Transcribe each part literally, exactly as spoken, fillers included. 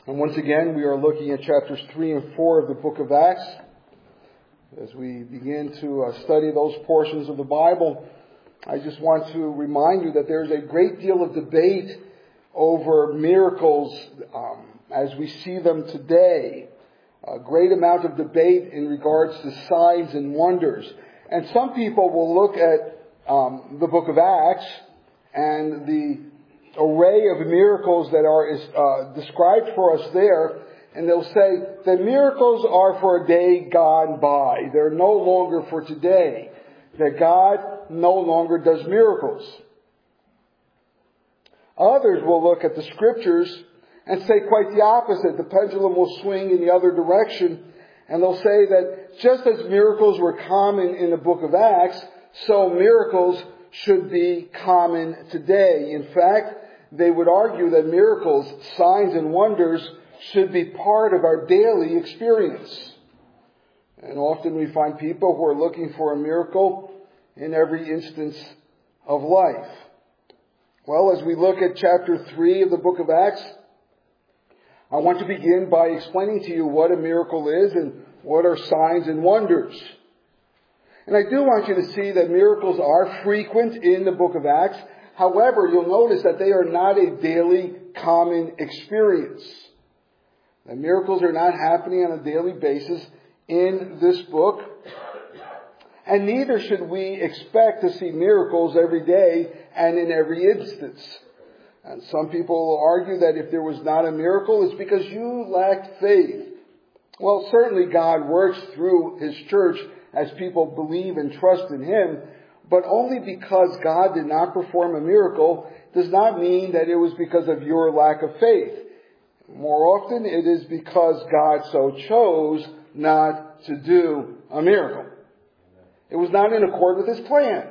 And once again, we are looking at chapters three and four of the book of Acts. As we begin to uh, study those portions of the Bible, I just want to remind you that there's a great deal of debate over miracles um, as we see them today. A great amount of debate in regards to signs and wonders. And some people will look at um, the book of Acts and the array of miracles that are uh, described for us there, and they'll say the miracles are for a day gone by. They're no longer for today. That God no longer does miracles. Others will look at the scriptures and say quite the opposite. The pendulum will swing in the other direction, and they'll say that just as miracles were common in the book of Acts, so miracles should be common today. In fact, they would argue that miracles, signs, and wonders should be part of our daily experience. And often we find people who are looking for a miracle in every instance of life. Well, as we look at chapter three of the book of Acts, I want to begin by explaining to you what a miracle is and what are signs and wonders. And I do want you to see that miracles are frequent in the book of Acts. However, you'll notice that they are not a daily common experience. The miracles are not happening on a daily basis in this book. And neither should we expect to see miracles every day and in every instance. And some people will argue that if there was not a miracle, it's because you lacked faith. Well, certainly God works through His church as people believe and trust in Him. But only because God did not perform a miracle does not mean that it was because of your lack of faith. More often it is because God so chose not to do a miracle. It was not in accord with His plan.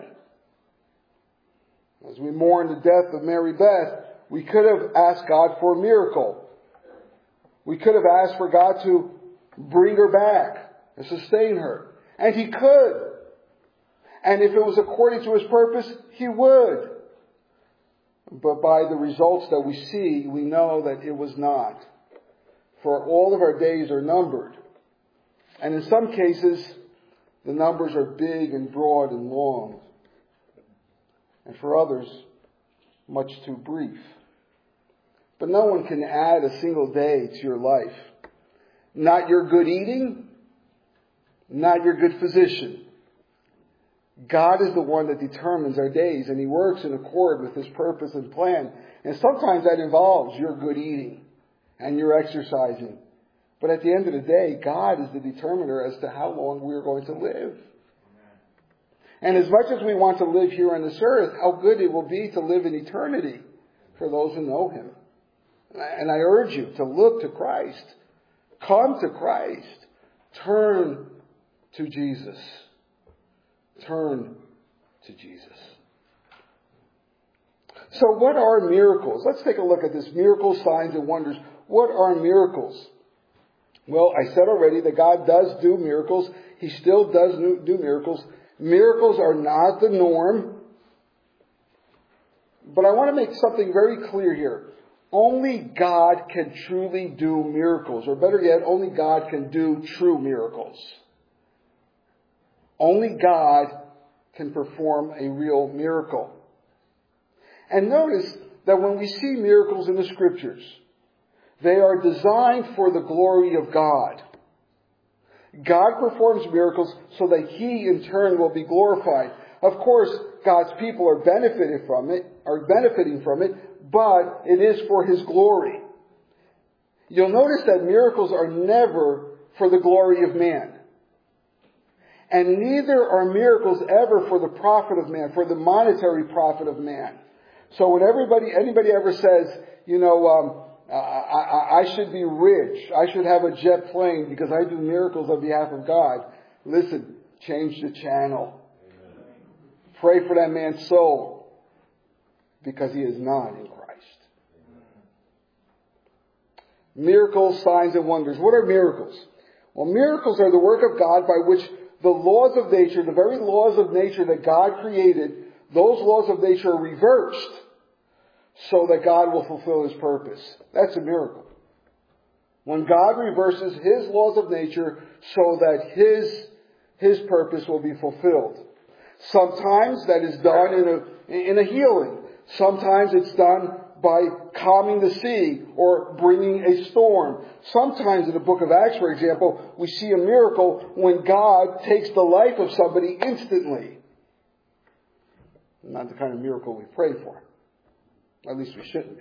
As we mourn the death of Mary Beth, we could have asked God for a miracle. We could have asked for God to bring her back and sustain her. And He could. And if it was according to His purpose, He would. But by the results that we see, we know that it was not. For all of our days are numbered. And in some cases, the numbers are big and broad and long. And for others, much too brief. But no one can add a single day to your life. Not your good eating, not your good physician. God is the one that determines our days, and He works in accord with His purpose and plan. And sometimes that involves your good eating and your exercising. But at the end of the day, God is the determiner as to how long we are going to live. And as much as we want to live here on this earth, how good it will be to live in eternity for those who know Him. And I urge you to look to Christ. Come to Christ. Turn to Jesus. Turn to Jesus. So what are miracles? Let's take a look at this. Miracles, signs, and wonders. What are miracles? Well, I said already that God does do miracles. He still does do miracles. Miracles are not the norm. But I want to make something very clear here. Only God can truly do miracles. Or better yet, only God can do true miracles. Only God can perform a real miracle. And notice that when we see miracles in the Scriptures, they are designed for the glory of God. God performs miracles so that He in turn will be glorified. Of course, God's people are benefiting from it, are benefiting from it, but it is for His glory. You'll notice that miracles are never for the glory of man. And neither are miracles ever for the profit of man, for the monetary profit of man. So when everybody, anybody ever says, you know, um, I, I, I should be rich, I should have a jet plane because I do miracles on behalf of God. Listen, change the channel. Amen. Pray for that man's soul because he is not in Christ. Amen. Miracles, signs, and wonders. What are miracles? Well, miracles are the work of God by which the laws of nature, the very laws of nature that God created, those laws of nature are reversed so that God will fulfill His purpose. That's a miracle. When God reverses His laws of nature so that His, His purpose will be fulfilled. Sometimes that is done in a, in a healing. Sometimes it's done by calming the sea or bringing a storm. Sometimes in the book of Acts, for example, we see a miracle when God takes the life of somebody instantly. Not the kind of miracle we pray for. At least we shouldn't be.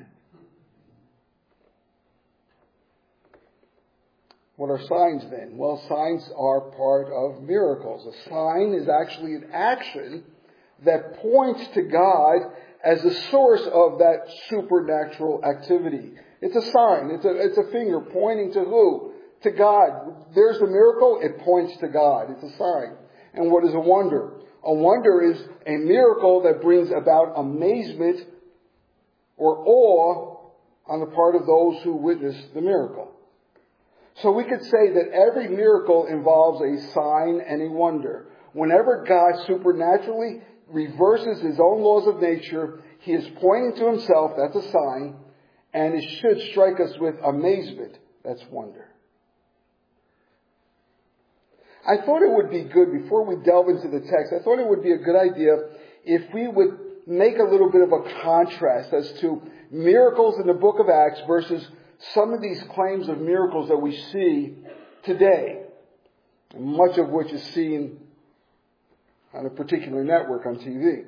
What are signs then? Well, signs are part of miracles. A sign is actually an action that points to God as the source of that supernatural activity. It's a sign. It's a, it's a finger pointing to who? To God. There's the miracle. It points to God. It's a sign. And what is a wonder? A wonder is a miracle that brings about amazement or awe on the part of those who witness the miracle. So we could say that every miracle involves a sign and a wonder. Whenever God supernaturally reverses His own laws of nature, He is pointing to Himself, that's a sign, and it should strike us with amazement, that's wonder. I thought it would be good, before we delve into the text, I thought it would be a good idea if we would make a little bit of a contrast as to miracles in the book of Acts versus some of these claims of miracles that we see today, much of which is seen on a particular network on T V.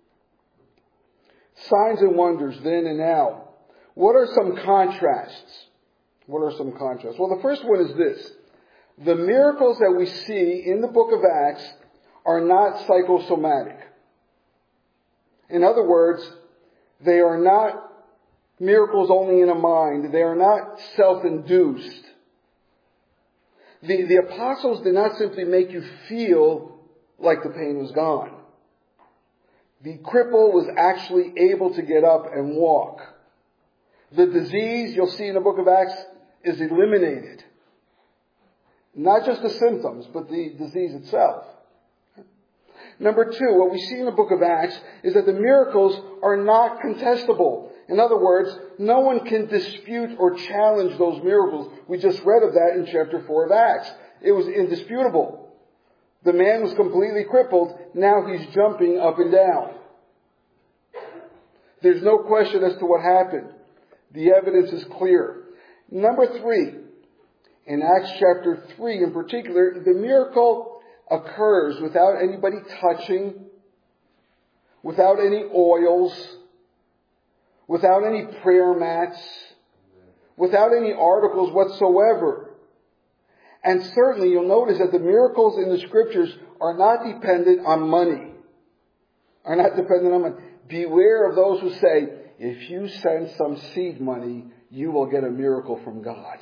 Signs and wonders then and now. What are some contrasts? What are some contrasts? Well, the first one is this. The miracles that we see in the book of Acts are not psychosomatic. In other words, they are not miracles only in a mind. They are not self-induced. The, the apostles did not simply make you feel like the pain was gone. The cripple was actually able to get up and walk. The disease, you'll see in the book of Acts, is eliminated. Not just the symptoms, but the disease itself. Number two, what we see in the book of Acts is that the miracles are not contestable. In other words, no one can dispute or challenge those miracles. We just read of that in chapter four of Acts. It was indisputable. The man was completely crippled. Now he's jumping up and down. There's no question as to what happened. The evidence is clear. Number three, in Acts chapter three in particular, the miracle occurs without anybody touching, without any oils, without any prayer mats, without any articles whatsoever. And certainly you'll notice that the miracles in the scriptures are not dependent on money. Are not dependent on money. Beware of those who say, if you send some seed money, you will get a miracle from God.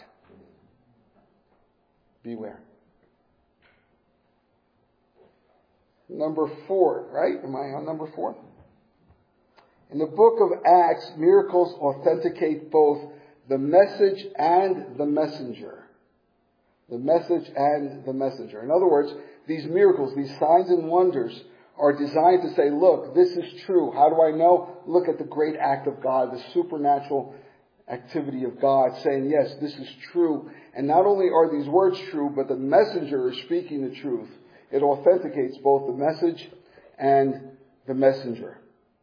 Beware. Number four, right? Am I on number four? In the book of Acts, miracles authenticate both the message and the messenger. The message and the messenger. In other words, these miracles, these signs and wonders are designed to say, look, this is true. How do I know? Look at the great act of God, the supernatural activity of God, saying, yes, this is true. And not only are these words true, but the messenger is speaking the truth. It authenticates both the message and the messenger.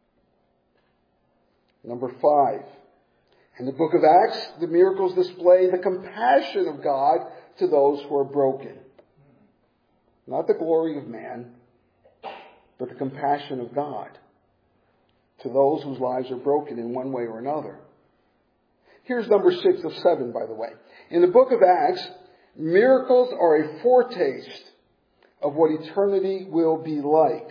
Number five. In the book of Acts, the miracles display the compassion of God to those who are broken. Not the glory of man, but the compassion of God to those whose lives are broken in one way or another. Here's number six of seven, by the way. In the book of Acts, miracles are a foretaste of what eternity will be like.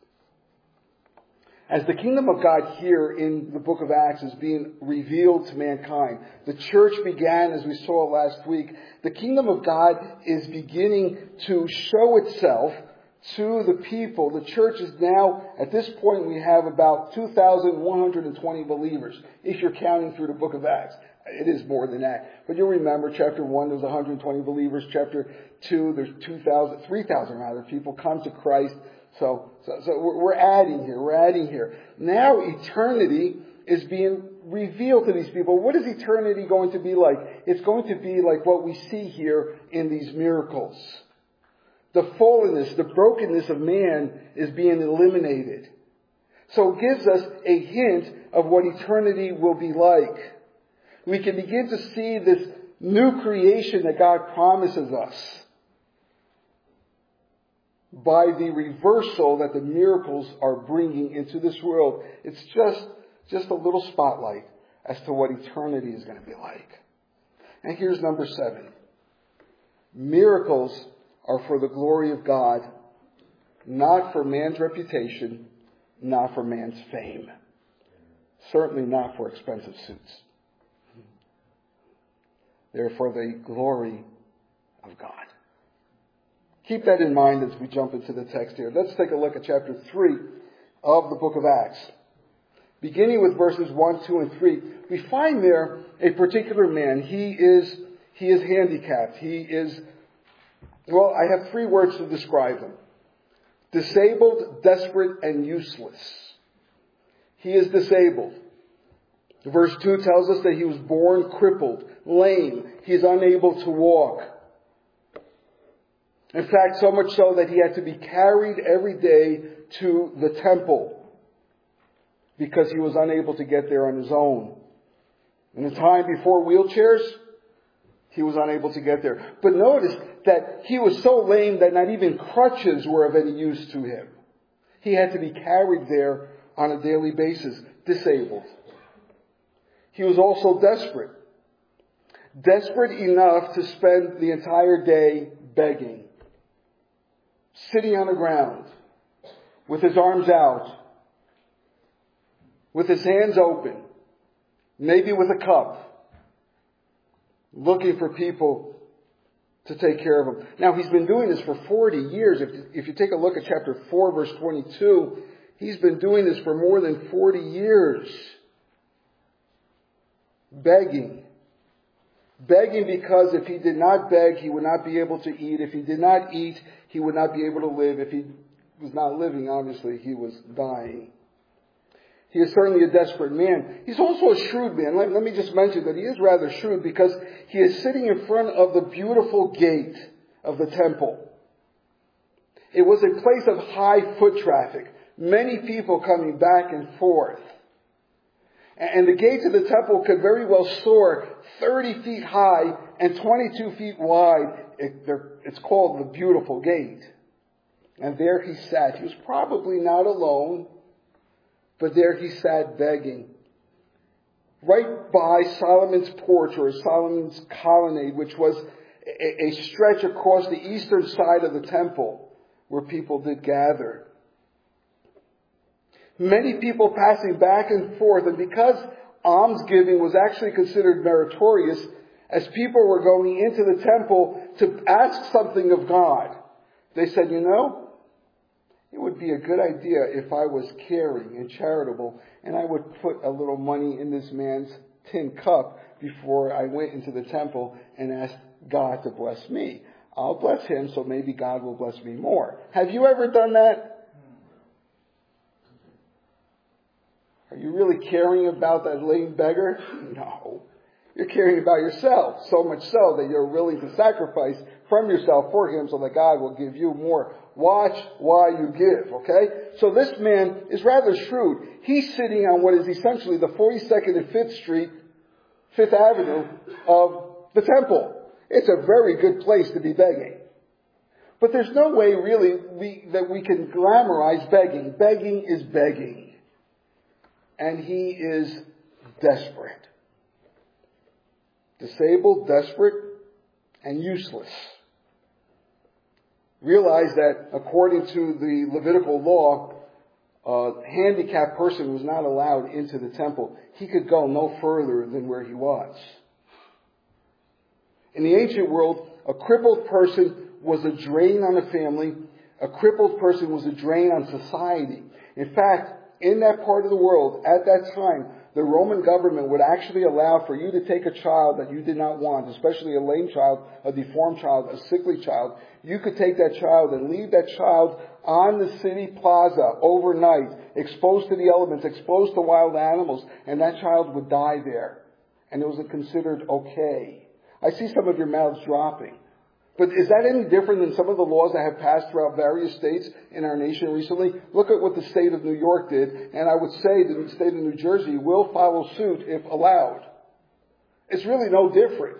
As the kingdom of God here in the book of Acts is being revealed to mankind, the church began, as we saw last week, the kingdom of God is beginning to show itself to the people. The church is now, at this point, we have about two thousand one hundred twenty believers, if you're counting through the book of Acts. It is more than that. But you'll remember, chapter one, there's one hundred twenty believers. Chapter two, there's two thousand, three thousand rather, people come to Christ. So, so, so we're adding here, we're adding here. Now eternity is being reveal to these people, what is eternity going to be like? It's going to be like what we see here in these miracles. The fallenness, the brokenness of man is being eliminated. So it gives us a hint of what eternity will be like. We can begin to see this new creation that God promises us by the reversal that the miracles are bringing into this world. It's just, just a little spotlight as to what eternity is going to be like. And here's number seven. Miracles are for the glory of God, not for man's reputation, not for man's fame. Certainly not for expensive suits. They're for the glory of God. Keep that in mind as we jump into the text here. Let's take a look at chapter three of the book of Acts. Beginning with verses one, two, and three, we find there a particular man. He is, he is handicapped. He is, well, I have three words to describe him. Disabled, desperate, and useless. He is disabled. Verse two tells us that he was born crippled, lame. He is unable to walk. In fact, so much so that he had to be carried every day to the temple because he was unable to get there on his own. In the time before wheelchairs, he was unable to get there. But notice that he was so lame that not even crutches were of any use to him. He had to be carried there on a daily basis, disabled. He was also desperate. Desperate enough to spend the entire day begging. Sitting on the ground, with his arms out, with his hands open, maybe with a cup, looking for people to take care of him. Now, he's been doing this for forty years. If, if you take a look at chapter four, verse twenty-two, he's been doing this for more than forty years. Begging. Begging because if he did not beg, he would not be able to eat. If he did not eat, he would not be able to live. If he was not living, obviously, he was dying. He is certainly a desperate man. He's also a shrewd man. Let, let me just mention that he is rather shrewd because he is sitting in front of the beautiful gate of the temple. It was a place of high foot traffic. Many people coming back and forth. And the gates of the temple could very well soar thirty feet high and twenty-two feet wide. It's called the Beautiful Gate. And there he sat. He was probably not alone, but there he sat begging. Right by Solomon's porch, or Solomon's colonnade, which was a stretch across the eastern side of the temple where people did gather. Many people passing back and forth, and because almsgiving was actually considered meritorious, as people were going into the temple to ask something of God, they said, you know, it would be a good idea if I was caring and charitable, and I would put a little money in this man's tin cup before I went into the temple and asked God to bless me. I'll bless him, so maybe God will bless me more. Have you ever done that? Are you really caring about that lame beggar? No. You're caring about yourself, so much so that you're willing to sacrifice from yourself for him so that God will give you more. Watch why you give, okay? So this man is rather shrewd. He's sitting on what is essentially the forty-second and fifth Street, fifth Avenue of the temple. It's a very good place to be begging. But there's no way really we, that we can glamorize begging. Begging is begging. And he is desperate. Disabled, desperate, and useless. Realize that according to the Levitical law, a handicapped person was not allowed into the temple. He could go no further than where he was. In the ancient world, a crippled person was a drain on a family. A crippled person was a drain on society. In fact, in that part of the world, at that time, the Roman government would actually allow for you to take a child that you did not want, especially a lame child, a deformed child, a sickly child. You could take that child and leave that child on the city plaza overnight, exposed to the elements, exposed to wild animals, and that child would die there. And it was considered okay. I see some of your mouths dropping. But is that any different than some of the laws that have passed throughout various states in our nation recently? Look at what the state of New York did, and I would say that the state of New Jersey will follow suit if allowed. It's really no different.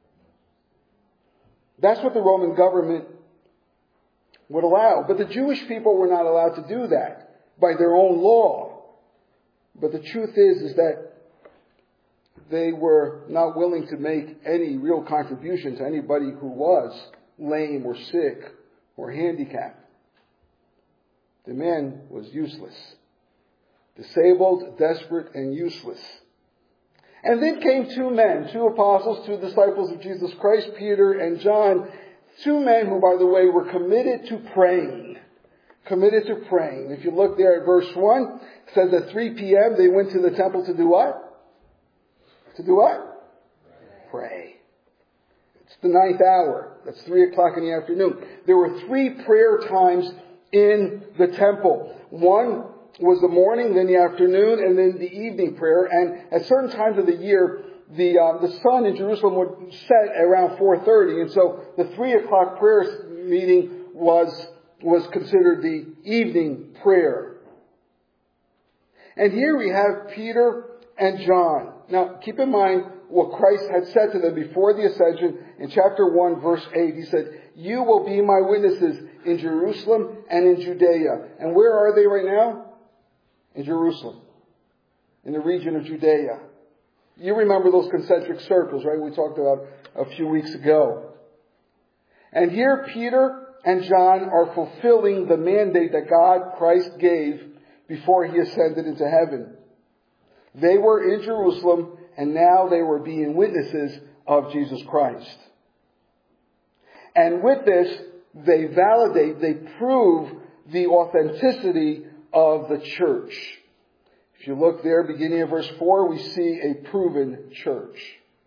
That's what the Roman government would allow. But the Jewish people were not allowed to do that by their own law. But the truth is, is that they were not willing to make any real contribution to anybody who was lame or sick or handicapped. The man was useless. Disabled, desperate, and useless. And then came two men, two apostles, two disciples of Jesus Christ, Peter and John. Two men who, by the way, were committed to praying. Committed to praying. If you look there at verse one, it says at three p.m. they went to the temple to do what? To do what? Pray. It's the ninth hour. That's three o'clock in the afternoon. There were three prayer times in the temple. One was the morning, then the afternoon, and then the evening prayer. And at certain times of the year, the uh, the sun in Jerusalem would set around four thirty. And so the three o'clock prayer meeting was, was considered the evening prayer. And here we have Peter and John. Now, keep in mind what Christ had said to them before the ascension in chapter one, verse eight. He said, "You will be my witnesses in Jerusalem and in Judea." And where are they right now? In Jerusalem, in the region of Judea. You remember those concentric circles, right? We talked about a few weeks ago. And here Peter and John are fulfilling the mandate that God, Christ, gave before he ascended into heaven. They were in Jerusalem, and now they were being witnesses of Jesus Christ. And with this, they validate, they prove the authenticity of the church. If you look there, beginning of verse four, we see a proven church.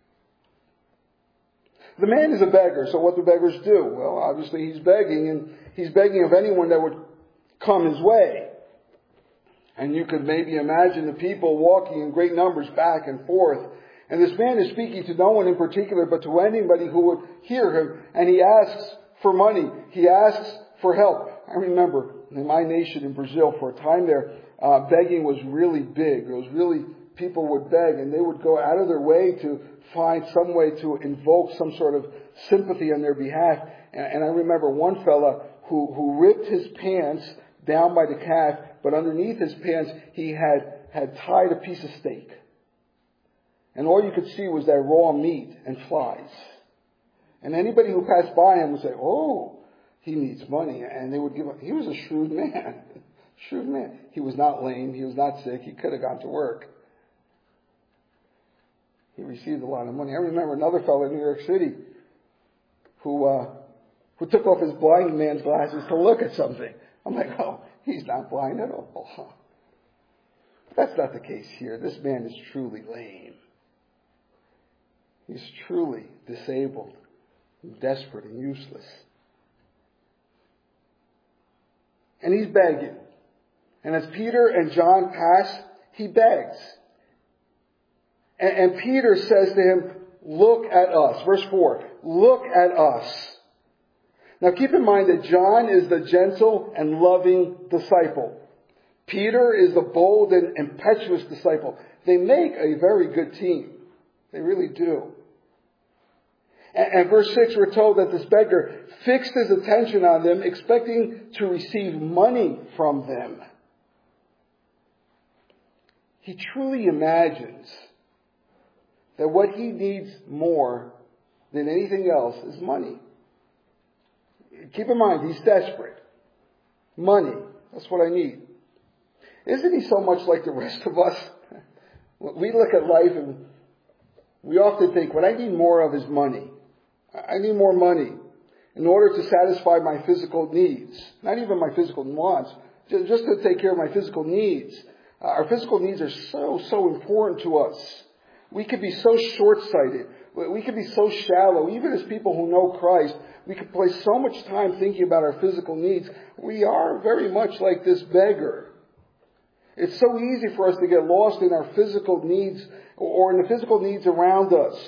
The man is a beggar, so what do beggars do? Well, obviously he's begging, and he's begging of anyone that would come his way. And you could maybe imagine the people walking in great numbers back and forth. And this man is speaking to no one in particular, but to anybody who would hear him. And he asks for money. He asks for help. I remember in my nation in Brazil, for a time there, uh, begging was really big. It was really, people would beg, and they would go out of their way to find some way to invoke some sort of sympathy on their behalf. And, and I remember one fella who, who ripped his pants down by the calf, but underneath his pants he had, had tied a piece of steak. And all you could see was that raw meat and flies. And anybody who passed by him would say, "Oh, he needs money." And they would give him, he was a shrewd man. Shrewd man. He was not lame. He was not sick. He could have gone to work. He received a lot of money. I remember another fellow in New York City who, uh, who took off his blind man's glasses to look at something. I'm like, oh, he's not blind at all. That's not the case here. This man is truly lame. He's truly disabled, desperate, and useless. And he's begging. And as Peter and John pass, he begs. And, and Peter says to him, "Look at us." Verse four, "Look at us." Now keep in mind that John is the gentle and loving disciple. Peter is the bold and impetuous disciple. They make a very good team. They really do. And, and verse six, we're told that this beggar fixed his attention on them, expecting to receive money from them. He truly imagines that what he needs more than anything else is money. Keep in mind, he's desperate. Money. That's what I need. Isn't he so much like the rest of us? We look at life and we often think, what I need more of is money. I need more money in order to satisfy my physical needs. Not even my physical wants. Just to take care of my physical needs. Uh, our physical needs are so, so important to us. We could be so short-sighted. We could be so shallow. Even as people who know Christ, we could place so much time thinking about our physical needs. We are very much like this beggar. It's so easy for us to get lost in our physical needs or in the physical needs around us.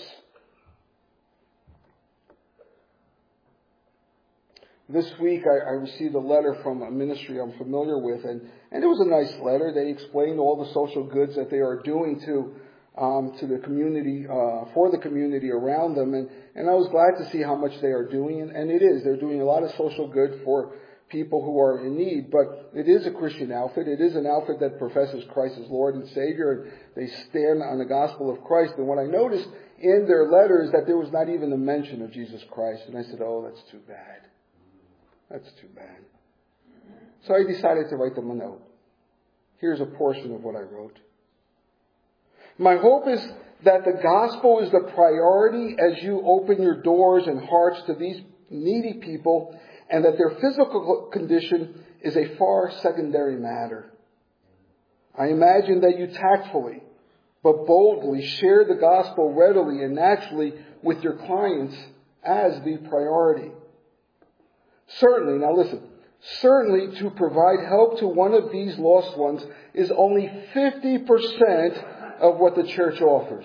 This week I, I received a letter from a ministry I'm familiar with, and, and it was a nice letter. They explained all the social goods that they are doing to um, to the community, uh, for the community around them, and, and I was glad to see how much they are doing, and, and it is. They're doing a lot of social good for people who are in need, but it is a Christian outfit. It is an outfit that professes Christ as Lord and Savior, and they stand on the gospel of Christ. And what I noticed in their letter is that there was not even a mention of Jesus Christ, and I said, oh, that's too bad. That's too bad. So I decided to write them a note. Here's a portion of what I wrote. My hope is that the gospel is the priority as you open your doors and hearts to these needy people, and that their physical condition is a far secondary matter. I imagine that you tactfully but boldly share the gospel readily and naturally with your clients as the priority. Certainly, now listen, certainly to provide help to one of these lost ones is only fifty percent of what the church offers.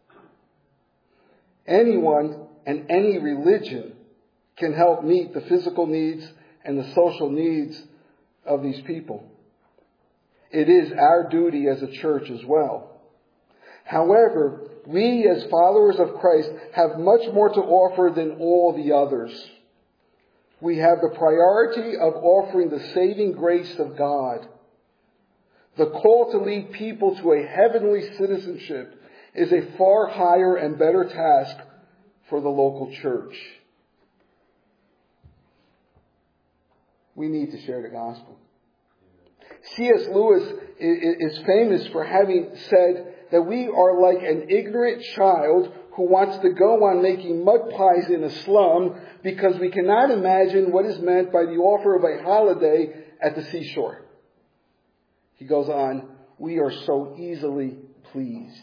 Anyone and any religion can help meet the physical needs and the social needs of these people. It is our duty as a church as well. However, we as followers of Christ have much more to offer than all the others. We have the priority of offering the saving grace of God. The call to lead people to a heavenly citizenship is a far higher and better task for the local church. We need to share the gospel. C S Lewis is famous for having said that we are like an ignorant child who wants to go on making mud pies in a slum because we cannot imagine what is meant by the offer of a holiday at the seashore. He goes on, we are so easily pleased.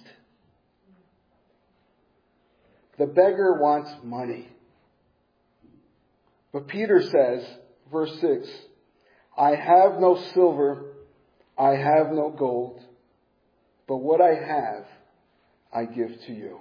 The beggar wants money. But Peter says, verse six, I have no silver, I have no gold, but what I have, I give to you.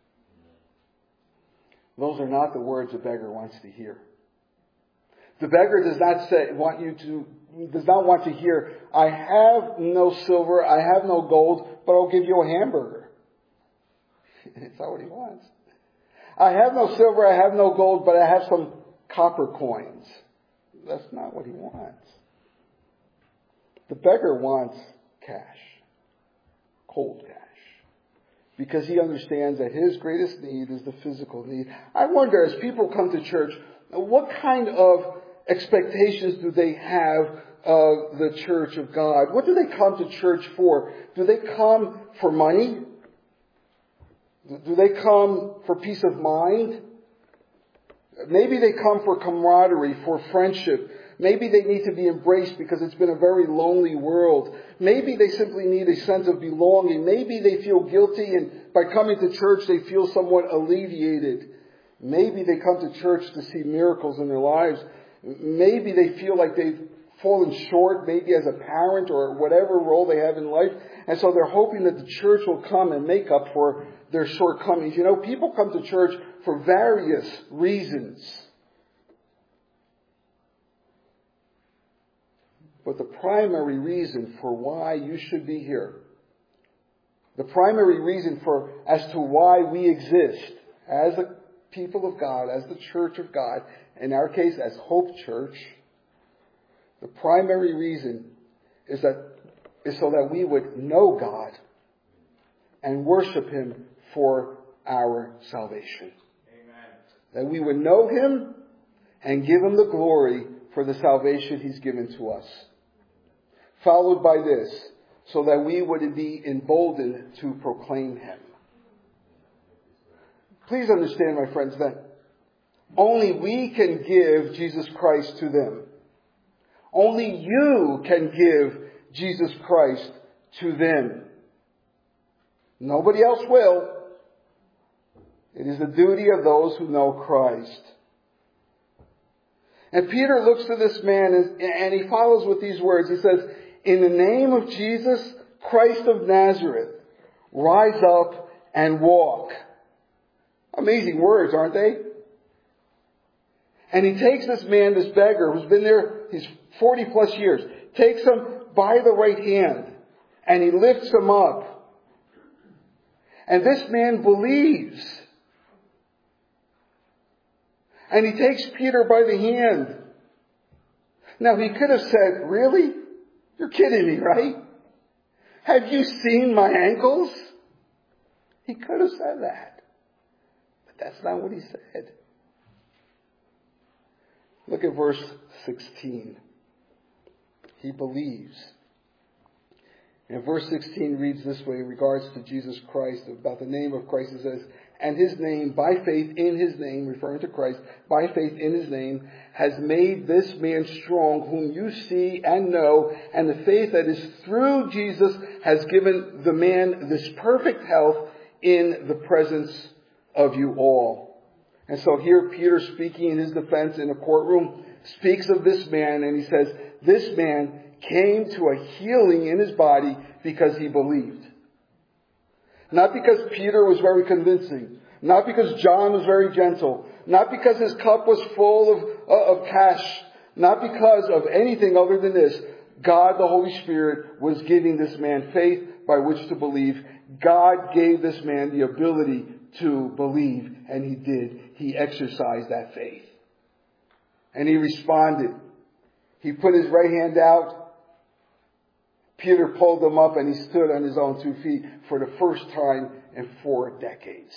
Those are not the words a beggar wants to hear. The beggar does not say, want you to, does not want to hear, I have no silver, I have no gold, but I'll give you a hamburger. It's not what he wants. I have no silver, I have no gold, but I have some copper coins. That's not what he wants. The beggar wants cash. Cold cash. Because he understands that his greatest need is the physical need. I wonder, as people come to church, what kind of expectations do they have of the church of God? What do they come to church for? Do they come for money? Do they come for peace of mind? Maybe they come for camaraderie, for friendship. Maybe they need to be embraced because it's been a very lonely world. Maybe they simply need a sense of belonging. Maybe they feel guilty and by coming to church they feel somewhat alleviated. Maybe they come to church to see miracles in their lives. Maybe they feel like they've fallen short, maybe as a parent or whatever role they have in life. And so they're hoping that the church will come and make up for their shortcomings. You know, people come to church for various reasons. But the primary reason for why you should be here, the primary reason for as to why we exist as the people of God, as the church of God, in our case as Hope Church, the primary reason is that is so that we would know God and worship Him for our salvation. Amen. That we would know Him and give Him the glory for the salvation He's given to us. Followed by this, so that we would be emboldened to proclaim Him. Please understand, my friends, that only we can give Jesus Christ to them. Only you can give Jesus Christ to them. Nobody else will. It is the duty of those who know Christ. And Peter looks to this man and, and he follows with these words. He says, "In the name of Jesus Christ of Nazareth, rise up and walk." Amazing words, aren't they? And he takes this man, this beggar, who's been there, he's forty plus years, takes him by the right hand, and he lifts him up. And this man believes. And he takes Peter by the hand. Now he could have said, "Really? You're kidding me, right? Have you seen my ankles?" He could have said that. But that's not what he said. Look at verse sixteen. He believes. And verse sixteen reads this way in regards to Jesus Christ, about the name of Christ. It says, "And his name, by faith in his name," referring to Christ, "by faith in his name, has made this man strong, whom you see and know. And the faith that is through Jesus has given the man this perfect health in the presence of you all." And so here Peter, speaking in his defense in a courtroom, speaks of this man, and he says, this man came to a healing in his body because he believed. Not because Peter was very convincing. Not because John was very gentle. Not because his cup was full of, uh, of cash. Not because of anything other than this. God, the Holy Spirit, was giving this man faith by which to believe. God gave this man the ability to believe, and he did. He exercised that faith. And he responded. He put his right hand out. Peter pulled him up, and he stood on his own two feet for the first time in four decades.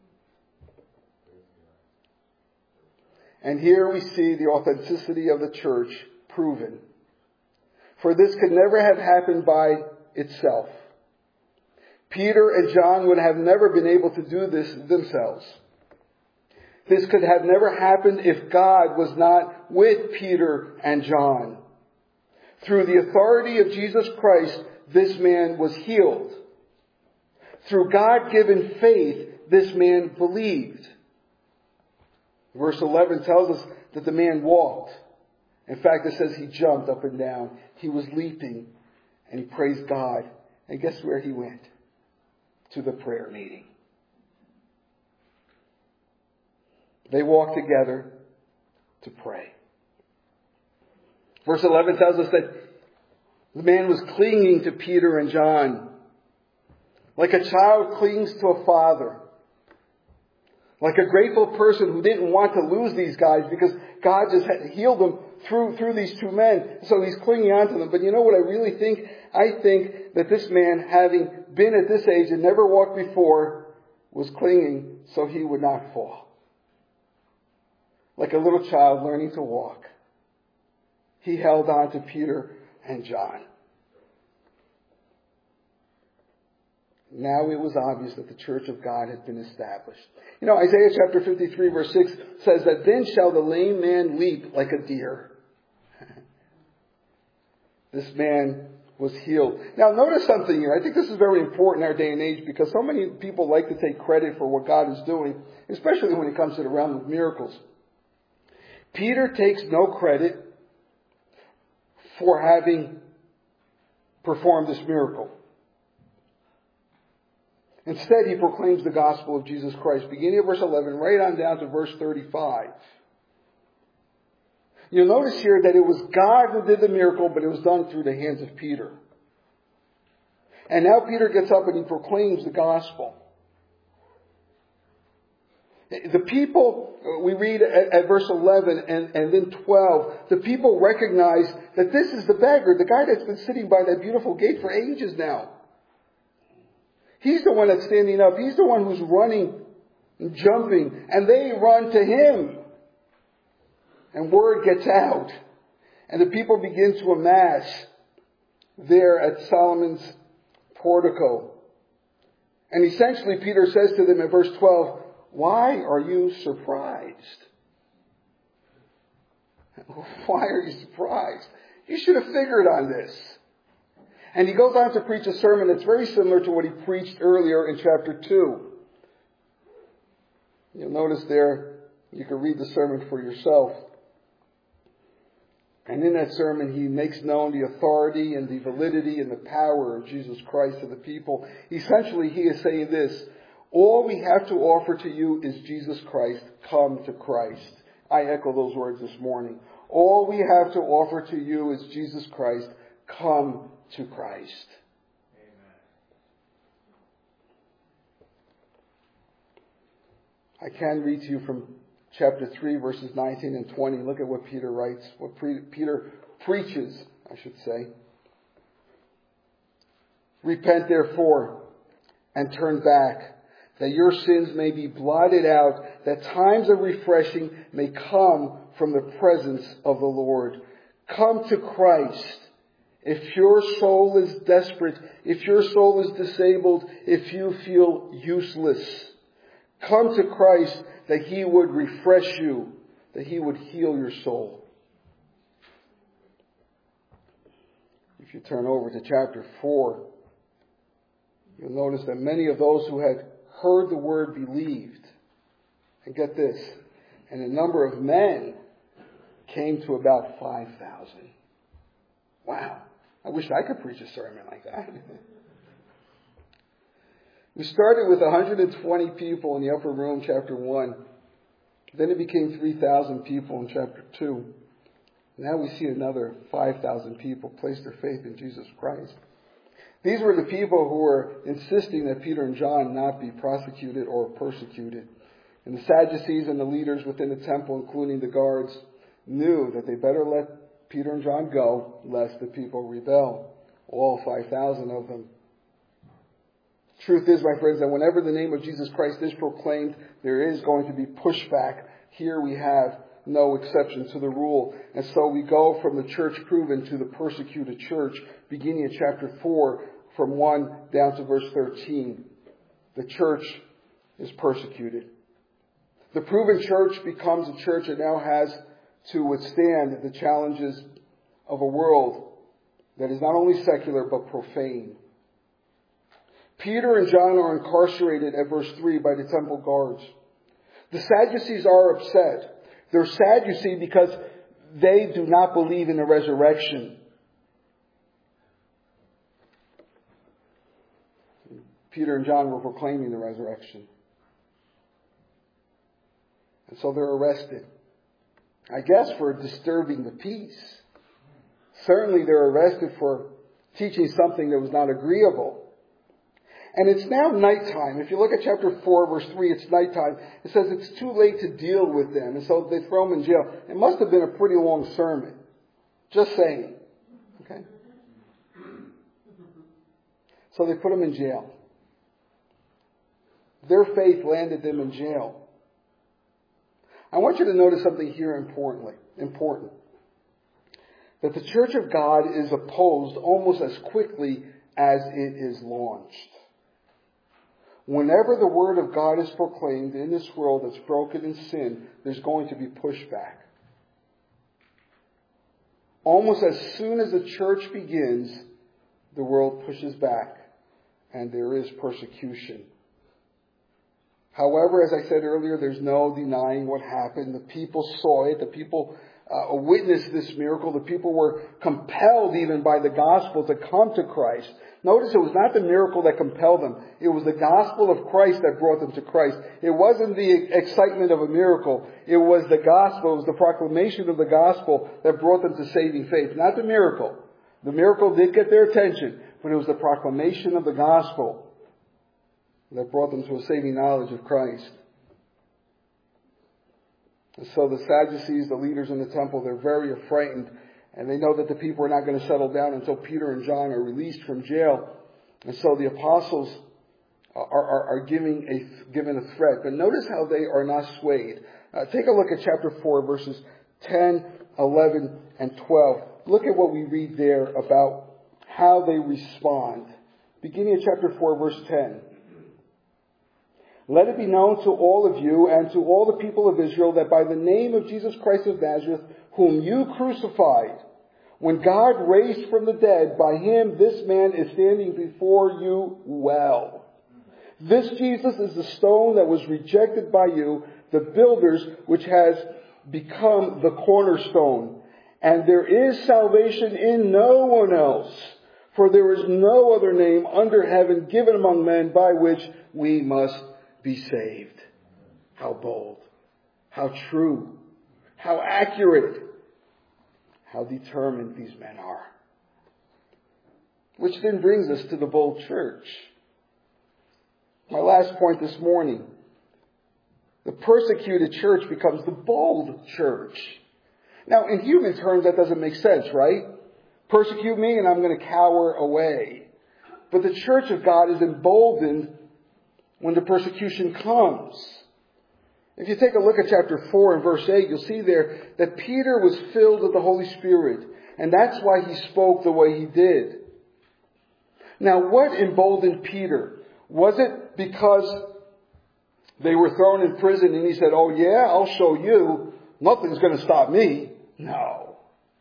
And here we see the authenticity of the church proven. For this could never have happened by itself. Peter and John would have never been able to do this themselves. This could have never happened if God was not with Peter and John. Through the authority of Jesus Christ, this man was healed. Through God-given faith, this man believed. Verse eleven tells us that the man walked. In fact, it says he jumped up and down. He was leaping, and he praised God. And guess where he went? To the prayer meeting. They walked together to pray. Verse eleven tells us that the man was clinging to Peter and John, like a child clings to a father. Like a grateful person who didn't want to lose these guys because God just had healed them through, through these two men. So he's clinging on to them. But you know what I really think? I think that this man, having been at this age and never walked before, was clinging so he would not fall. Like a little child learning to walk. He held on to Peter and John. Now it was obvious that the church of God had been established. You know, Isaiah chapter fifty-three verse six says that then shall the lame man leap like a deer. This man was healed. Now notice something here. I think this is very important in our day and age because so many people like to take credit for what God is doing, especially when it comes to the realm of miracles. Peter takes no credit for having performed this miracle. Instead, he proclaims the gospel of Jesus Christ, beginning at verse eleven, right on down to verse thirty-five. You'll notice here that it was God who did the miracle, but it was done through the hands of Peter. And now Peter gets up and he proclaims the gospel. The people, we read at, at verse eleven and, and then twelve, the people recognize that this is the beggar, the guy that's been sitting by that beautiful gate for ages now. He's the one that's standing up. He's the one who's running and jumping. And they run to him. And word gets out. And the people begin to amass there at Solomon's portico. And essentially Peter says to them in verse twelve, why are you surprised? Why are you surprised? You should have figured on this. And he goes on to preach a sermon that's very similar to what he preached earlier in chapter two. You'll notice there, you can read the sermon for yourself. And in that sermon, he makes known the authority and the validity and the power of Jesus Christ to the people. Essentially, he is saying this: all we have to offer to you is Jesus Christ. Come to Christ. I echo those words this morning. All we have to offer to you is Jesus Christ. Come to Christ. Amen. I can read to you from chapter three, verses nineteen and twenty. Look at what Peter writes, what pre- Peter preaches, I should say. Repent therefore and turn back, that your sins may be blotted out, that times of refreshing may come from the presence of the Lord. Come to Christ. If your soul is desperate, if your soul is disabled, if you feel useless, come to Christ that He would refresh you, that He would heal your soul. If you turn over to chapter four, you'll notice that many of those who had heard the word believed. And get this, and the number of men came to about five thousand. Wow. I wish I could preach a sermon like that. We started with one hundred twenty people in the upper room, chapter one. Then it became three thousand people in chapter two. Now we see another five thousand people place their faith in Jesus Christ. These were the people who were insisting that Peter and John not be prosecuted or persecuted. And the Sadducees and the leaders within the temple, including the guards, knew that they better let Peter and John go, lest the people rebel. All five thousand of them. Truth is, my friends, that whenever the name of Jesus Christ is proclaimed, there is going to be pushback. Here we have no exception to the rule. And so we go from the church proven to the persecuted church, beginning at chapter four, from one down to verse thirteen. The church is persecuted. The proven church becomes a church that now has to withstand the challenges of a world that is not only secular but profane. Peter and John are incarcerated at verse three by the temple guards. The Sadducees are upset. They're sad, you see, because they do not believe in the resurrection. Peter and John were proclaiming the resurrection. And so they're arrested. I guess for disturbing the peace. Certainly they're arrested for teaching something that was not agreeable. And it's now nighttime. If you look at chapter four, verse three, it's nighttime. It says it's too late to deal with them. And so they throw them in jail. It must have been a pretty long sermon. Just saying. Okay? So they put them in jail. Their faith landed them in jail. I want you to notice something here importantly, important. That the church of God is opposed almost as quickly as it is launched. Whenever the word of God is proclaimed in this world that's broken in sin, there's going to be pushback. Almost as soon as the church begins, the world pushes back and there is persecution. However, as I said earlier, there's no denying what happened. The people saw it. The people uh, witnessed this miracle. The people were compelled even by the gospel to come to Christ. Notice it was not the miracle that compelled them. It was the gospel of Christ that brought them to Christ. It wasn't the excitement of a miracle. It was the gospel. It was the proclamation of the gospel that brought them to saving faith. Not the miracle. The miracle did get their attention, but it was the proclamation of the gospel that brought them to a saving knowledge of Christ. And so the Sadducees, the leaders in the temple, they're very frightened. And they know that the people are not going to settle down until Peter and John are released from jail. And so the apostles are, are, are giving a, given a threat. But notice how they are not swayed. Uh, take a look at chapter four, verses ten, eleven, and twelve. Look at what we read there about how they respond. Beginning at chapter four, verse ten. Let it be known to all of you and to all the people of Israel that by the name of Jesus Christ of Nazareth, whom you crucified, When God raised from the dead, by him this man is standing before you well. This Jesus is the stone that was rejected by you, the builders, which has become the cornerstone. And there is salvation in no one else, for there is no other name under heaven given among men by which we must be saved. How bold, how true, how accurate, how determined these men are. Which then brings us to the bold church. My last point this morning. The persecuted church becomes the bold church. Now, in human terms, that doesn't make sense, right? Persecute me and I'm going to cower away. But the church of God is emboldened when the persecution comes. If you take a look at chapter four and verse eight, you'll see there that Peter was filled with the Holy Spirit. And that's why he spoke the way he did. Now, what emboldened Peter? Was it because they were thrown in prison and he said, oh yeah, I'll show you. Nothing's going to stop me. No.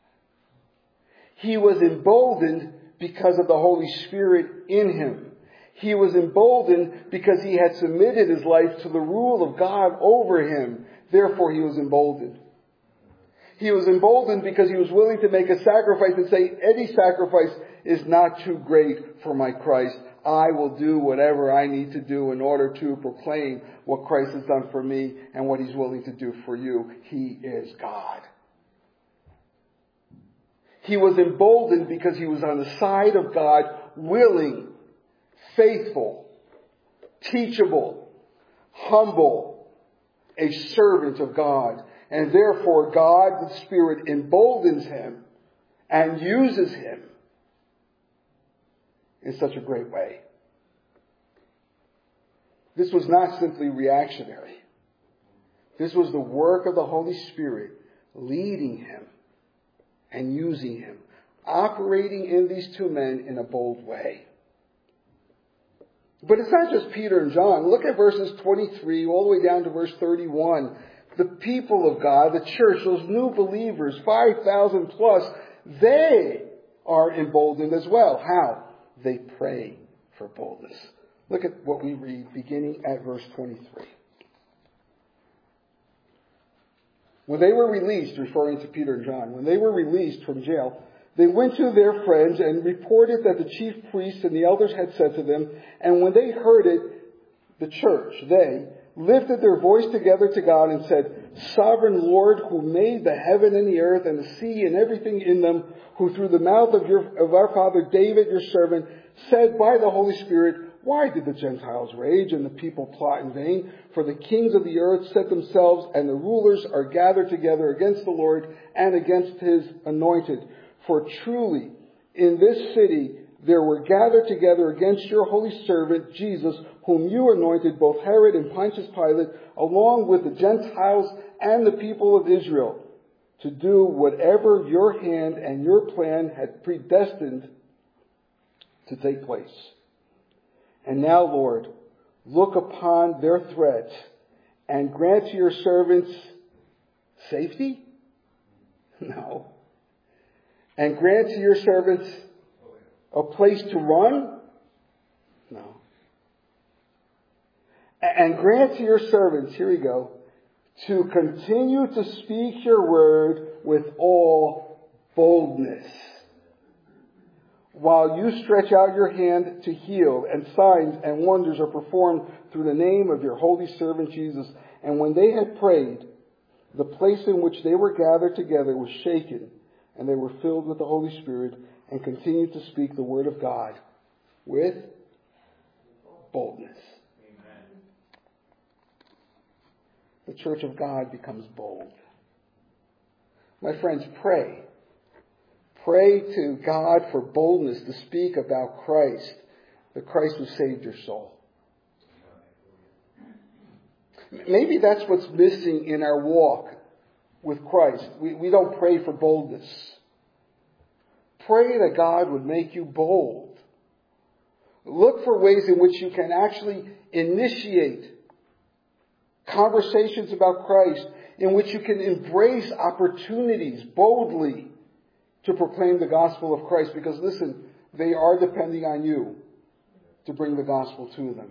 He was emboldened because of the Holy Spirit in him. He was emboldened because he had submitted his life to the rule of God over him. Therefore, he was emboldened. He was emboldened because he was willing to make a sacrifice and say, any sacrifice is not too great for my Christ. I will do whatever I need to do in order to proclaim what Christ has done for me and what he's willing to do for you. He is God. He was emboldened because he was on the side of God, willing, faithful, teachable, humble, a servant of God. And therefore God, the Spirit, emboldens him and uses him in such a great way. This was not simply reactionary. This was the work of the Holy Spirit leading him and using him, operating in these two men in a bold way. But it's not just Peter and John. Look at verses twenty-three all the way down to verse thirty-one. The people of God, the church, those new believers, five thousand plus, they are emboldened as well. How? They pray for boldness. Look at what we read beginning at verse twenty-three. When they were released, referring to Peter and John, when they were released from jail, they went to their friends and reported that the chief priests and the elders had said to them. And when they heard it, the church, they, lifted their voice together to God and said, Sovereign Lord, who made the heaven and the earth and the sea and everything in them, who through the mouth of your of our father David, your servant, said by the Holy Spirit, why did the Gentiles rage and the people plot in vain? For the kings of the earth set themselves, and the rulers are gathered together against the Lord and against his anointed. For truly, in this city there were gathered together against your holy servant Jesus, whom you anointed, both Herod and Pontius Pilate, along with the Gentiles and the people of Israel, to do whatever your hand and your plan had predestined to take place. And now, Lord, look upon their threats and grant to your servants safety? No. And grant to your servants a place to run? No. And grant to your servants, here we go, to continue to speak your word with all boldness, while you stretch out your hand to heal, and signs and wonders are performed through the name of your holy servant Jesus. And when they had prayed, the place in which they were gathered together was shaken, and they were filled with the Holy Spirit, and continued to speak the word of God with boldness. Amen. The church of God becomes bold. My friends, pray. Pray to God for boldness to speak about Christ, the Christ who saved your soul. Maybe that's what's missing in our walk with Christ. We, we don't pray for boldness. Pray that God would make you bold. Look for ways in which you can actually initiate conversations about Christ, in which you can embrace opportunities boldly to proclaim the gospel of Christ. Because listen, they are depending on you to bring the gospel to them.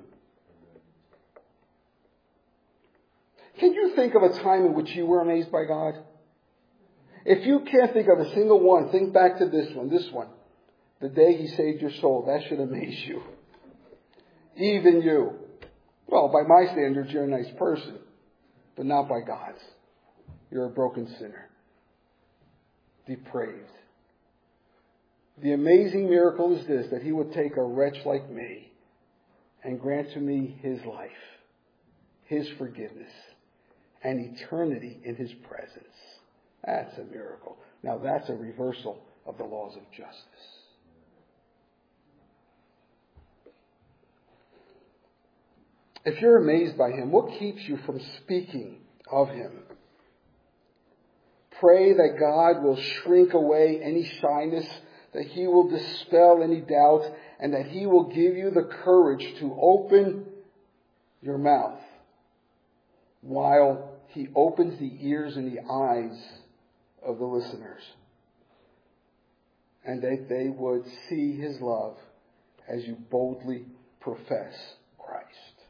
Can you think of a time in which you were amazed by God? If you can't think of a single one, think back to this one, this one. The day He saved your soul. That should amaze you. Even you. Well, by my standards, you're a nice person, but not by God's. You're a broken sinner. Depraved. The amazing miracle is this, that He would take a wretch like me and grant to me His life, His forgiveness, and eternity in His presence. That's a miracle. Now that's a reversal of the laws of justice. If you're amazed by Him, what keeps you from speaking of Him? Pray that God will shrink away any shyness, that He will dispel any doubt, and that He will give you the courage to open your mouth while He opens the ears and the eyes of the listeners. And that they would see His love as you boldly profess Christ.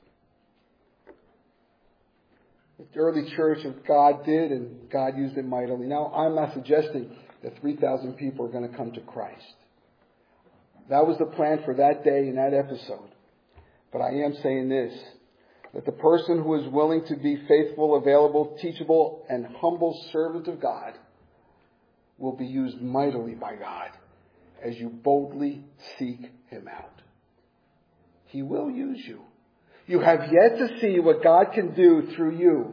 The early church of God did, and God used it mightily. Now, I'm not suggesting that three thousand people are going to come to Christ. That was the plan for that day and that episode. But I am saying this, that the person who is willing to be faithful, available, teachable, and humble servant of God will be used mightily by God as you boldly seek Him out. He will use you. You have yet to see what God can do through you.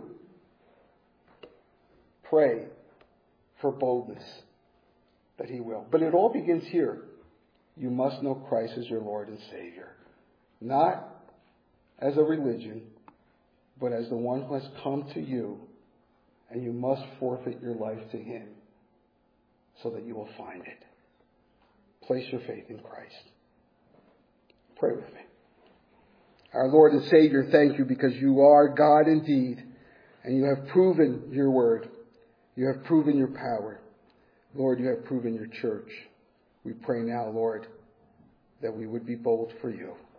Pray for boldness that He will. But it all begins here. You must know Christ as your Lord and Savior. Not as a religion, but as the one who has come to you. And you must forfeit your life to Him so that you will find it. Place your faith in Christ. Pray with me. Our Lord and Savior, thank You because You are God indeed, and You have proven Your word. You have proven Your power. Lord, You have proven Your church. We pray now, Lord, that we would be bold for You.